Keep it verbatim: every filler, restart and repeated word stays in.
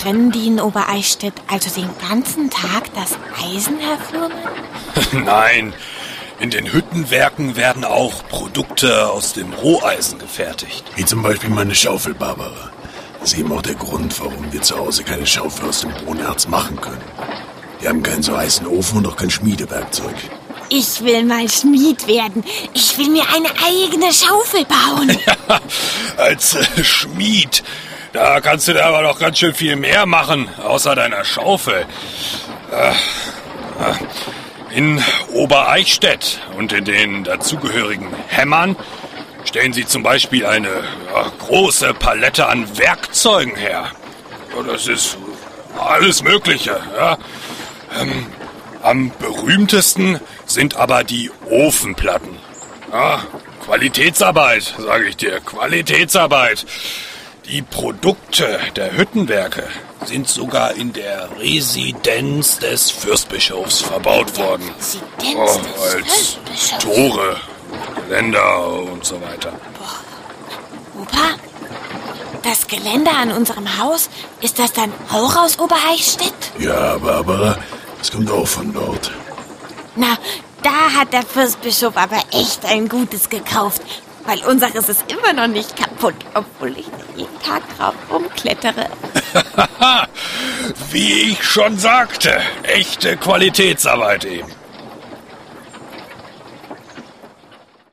können die in Obereichstätt also den ganzen Tag das Eisen herführen? Nein, in den Hüttenwerken werden auch Produkte aus dem Roheisen gefertigt. Wie zum Beispiel meine Schaufel, Barbara. Das ist eben auch der Grund, warum wir zu Hause keine Schaufel aus dem Bohnerz machen können. Wir haben keinen so heißen Ofen und auch kein Schmiedewerkzeug. Ich will mal Schmied werden. Ich will mir eine eigene Schaufel bauen. Ja, als äh, Schmied, da kannst du da aber noch ganz schön viel mehr machen, außer deiner Schaufel. Äh, äh, in Obereichstätt und in den dazugehörigen Hämmern stellen sie zum Beispiel eine ja, große Palette an Werkzeugen her. Ja, das ist alles Mögliche. Ja. Ähm, am berühmtesten sind aber die Ofenplatten. Ja, Qualitätsarbeit, sage ich dir, Qualitätsarbeit. Die Produkte der Hüttenwerke sind sogar in der Residenz des Fürstbischofs verbaut worden. Residenz Oh, des als Fürstbischofs? Tore, Geländer und so weiter. Opa, das Geländer an unserem Haus, ist das dann auch aus Obereichstätt? Ja, Barbara, das kommt auch von dort. Na, da hat der Fürstbischof aber echt ein Gutes gekauft. Weil unseres ist immer noch nicht kaputt, obwohl ich jeden Tag drauf rumklettere. Wie ich schon sagte, echte Qualitätsarbeit eben.